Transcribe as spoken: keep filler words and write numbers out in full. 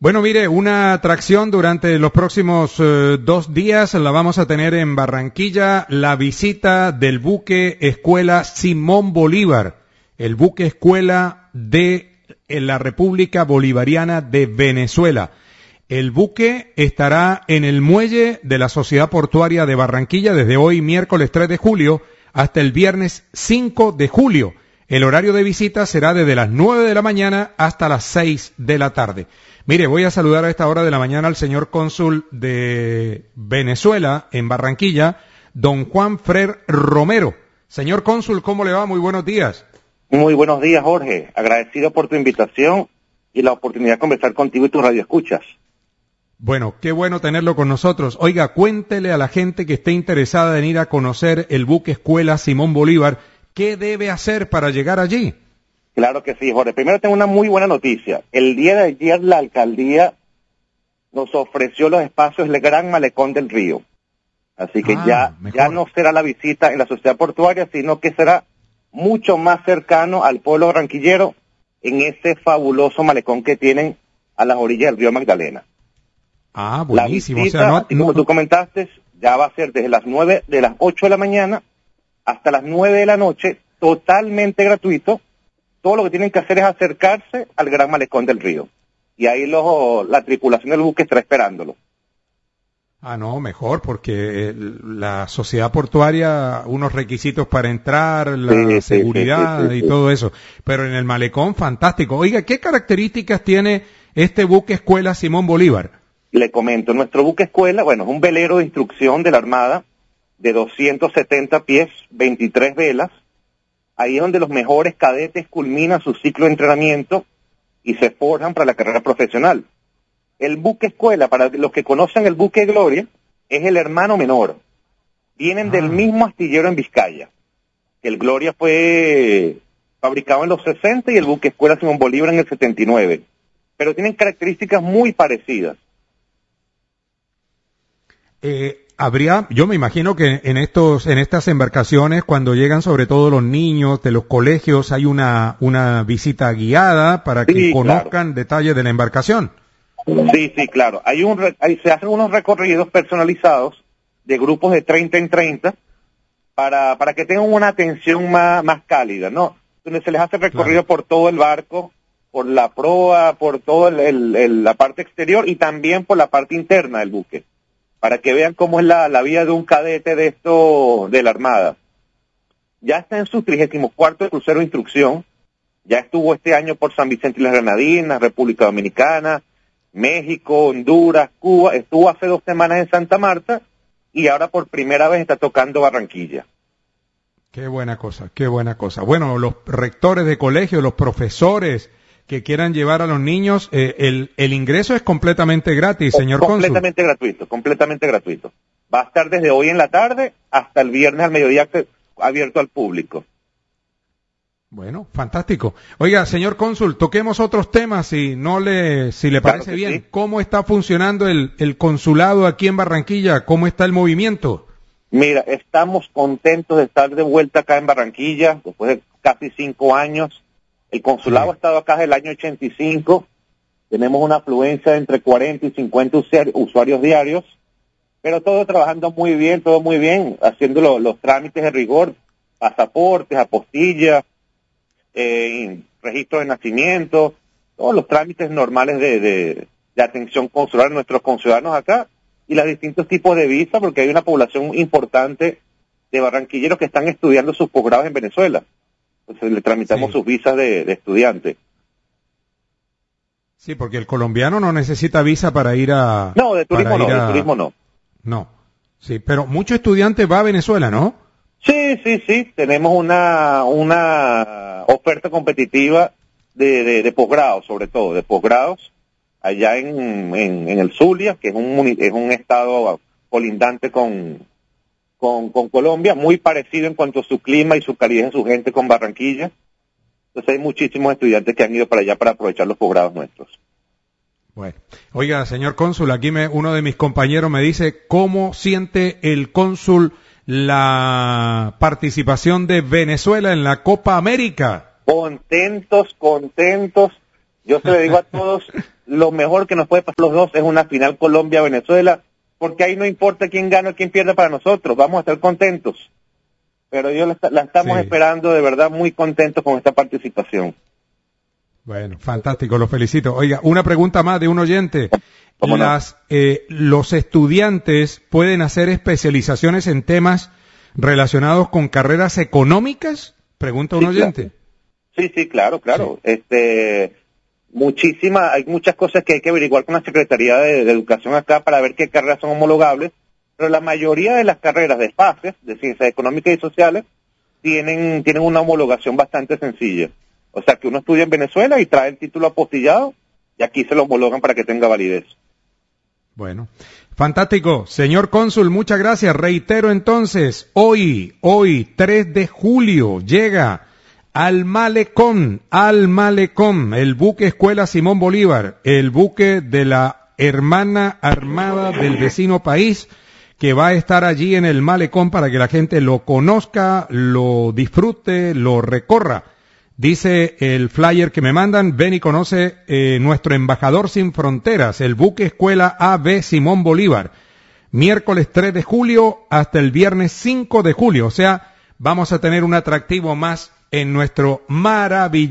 Bueno, mire, una atracción durante los próximos eh, dos días la vamos a tener en Barranquilla, la visita del buque Escuela Simón Bolívar, el buque escuela de la República Bolivariana de Venezuela. El buque estará en el muelle de la Sociedad Portuaria de Barranquilla desde hoy, miércoles tres de julio, hasta el viernes cinco de julio. El horario de visita será desde las nueve de la mañana hasta las seis de la tarde. Mire, voy a saludar a esta hora de la mañana al señor cónsul de Venezuela en Barranquilla, don Juan Frer Romero. Señor cónsul, ¿cómo le va? Muy buenos días. Muy buenos días, Jorge. Agradecido por tu invitación y la oportunidad de conversar contigo y tus radioescuchas. Bueno, qué bueno tenerlo con nosotros. Oiga, cuéntele a la gente que esté interesada en ir a conocer el buque escuela Simón Bolívar, ¿qué debe hacer para llegar allí? Claro que sí, Jorge. Primero tengo una muy buena noticia. El día de ayer la alcaldía nos ofreció los espacios del Gran Malecón del Río. Así que ah, ya, ya no será la visita en la sociedad portuaria, sino que será mucho más cercano al pueblo barranquillero en ese fabuloso malecón que tienen a las orillas del río Magdalena. Ah, buenísimo. La visita, o sea, no, así como no... tú comentaste, ya va a ser desde las nueve, de las ocho de la mañana hasta las nueve de la noche, totalmente gratuito. Todo lo que tienen que hacer es acercarse al Gran Malecón del Río. Y ahí los, la tripulación del buque estará esperándolo. Ah, no, mejor, porque la sociedad portuaria, unos requisitos para entrar, la sí, seguridad sí, sí, sí, sí, y todo eso. Pero en el malecón, fantástico. Oiga, ¿qué características tiene este buque escuela Simón Bolívar? Le comento, nuestro buque escuela, bueno, es un velero de instrucción de la Armada de doscientos setenta pies, veintitrés velas. Ahí es donde los mejores cadetes culminan su ciclo de entrenamiento y se forjan para la carrera profesional. El buque escuela, para los que conocen el buque Gloria, es el hermano menor. Vienen ah. del mismo astillero en Vizcaya. El Gloria fue fabricado en los sesenta y el buque escuela Simón Bolívar en el setenta y nueve. Pero tienen características muy parecidas. Eh, habría, yo me imagino que en estos, en estas embarcaciones, cuando llegan sobre todo los niños de los colegios, hay una, una visita guiada para que sí, conozcan claro. detalles de la embarcación. Sí, sí, claro. Hay un, hay, se hacen unos recorridos personalizados de grupos de treinta en treinta para, para que tengan una atención más, más cálida, ¿no? Donde se les hace recorrido claro. por todo el barco, por la proa, por toda el, el, el, la parte exterior y también por la parte interna del buque, para que vean cómo es la, la vida de un cadete de esto, de la Armada. Ya está en su trigésimo cuarto crucero de instrucción, ya estuvo este año por San Vicente y las Granadinas, República Dominicana, México, Honduras, Cuba, estuvo hace dos semanas en Santa Marta y ahora por primera vez está tocando Barranquilla. Qué buena cosa, qué buena cosa. Bueno, los rectores de colegio, los profesores que quieran llevar a los niños, eh, el, el ingreso es completamente gratis, señor cónsul. Completamente gratuito, completamente gratuito. Va a estar desde hoy en la tarde hasta el viernes al mediodía abierto al público. Bueno, fantástico. Oiga, señor cónsul, toquemos otros temas si no le, si le parece claro bien. Sí. ¿Cómo está funcionando el, el consulado aquí en Barranquilla? ¿Cómo está el movimiento? Mira, estamos contentos de estar de vuelta acá en Barranquilla después de casi cinco años. El consulado sí. ha estado acá desde el año ochenta y cinco. Tenemos una afluencia de entre cuarenta y cincuenta usuarios diarios, pero todo trabajando muy bien, todo muy bien, haciendo lo, los trámites de rigor, pasaportes, apostillas, eh, registro de nacimiento, todos los trámites normales de, de, de atención consular a nuestros conciudadanos acá y los distintos tipos de visa, porque hay una población importante de barranquilleros que están estudiando sus posgrados en Venezuela. Entonces le tramitamos sí. sus visas de, de estudiante. Sí, porque el colombiano no necesita visa para ir a... No, de turismo no, a... de turismo no. No, sí, pero mucho estudiante va a Venezuela, ¿no? Sí, sí, sí, tenemos una una oferta competitiva de, de, de posgrados, sobre todo, de posgrados, allá en, en, en el Zulia, que es un es un estado colindante con, con, con Colombia, muy parecido en cuanto a su clima y su calidez de su gente con Barranquilla. Entonces hay muchísimos estudiantes que han ido para allá para aprovechar los posgrados nuestros. Bueno, oiga, señor cónsul, aquí me, uno de mis compañeros me dice, ¿cómo siente el cónsul la participación de Venezuela en la Copa América? Contentos, contentos. Yo se lo digo a todos, lo mejor que nos puede pasar los dos es una final Colombia-Venezuela, porque ahí no importa quién gana o quién pierde para nosotros, vamos a estar contentos. Pero yo la, la estamos sí. esperando de verdad muy contentos con esta participación. Bueno, fantástico, lo felicito. Oiga, una pregunta más de un oyente. Las, no? eh, ¿Los estudiantes pueden hacer especializaciones en temas relacionados con carreras económicas? Pregunta un sí, oyente. Claro. Sí, sí, claro, claro. Sí. Este, muchísimas, hay muchas cosas que hay que averiguar con la Secretaría de, de Educación acá para ver qué carreras son homologables, pero la mayoría de las carreras de FACES, de Ciencias Económicas y Sociales, tienen, tienen una homologación bastante sencilla. O sea, que uno estudia en Venezuela y trae el título apostillado y aquí se lo homologan para que tenga validez. Bueno, fantástico. Señor cónsul, muchas gracias. Reitero entonces, hoy, hoy, tres de julio, llega al Malecón, al Malecón, el buque Escuela Simón Bolívar, el buque de la hermana armada del vecino país, que va a estar allí en el Malecón para que la gente lo conozca, lo disfrute, lo recorra. Dice el flyer que me mandan, ven y conoce eh, nuestro embajador sin fronteras, el buque Escuela A B Simón Bolívar, miércoles tres de julio hasta el viernes cinco de julio, o sea, vamos a tener un atractivo más en nuestro maravilloso